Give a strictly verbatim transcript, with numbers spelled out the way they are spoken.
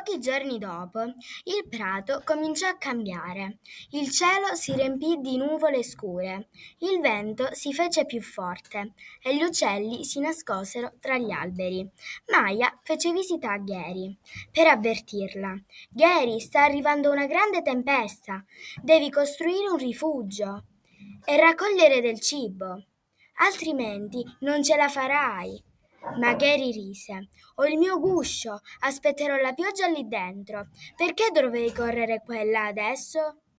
Pochi giorni dopo, il prato cominciò a cambiare. Il cielo si riempì di nuvole scure, il vento si fece più forte e gli uccelli si nascosero tra gli alberi. Maya fece visita a Gary per avvertirla. Gary, sta arrivando una grande tempesta. Devi costruire un rifugio e raccogliere del cibo, altrimenti non ce la farai. Ma Gary rise. Ho il mio guscio, aspetterò la pioggia lì dentro. Perché dovrei correre qua e là adesso?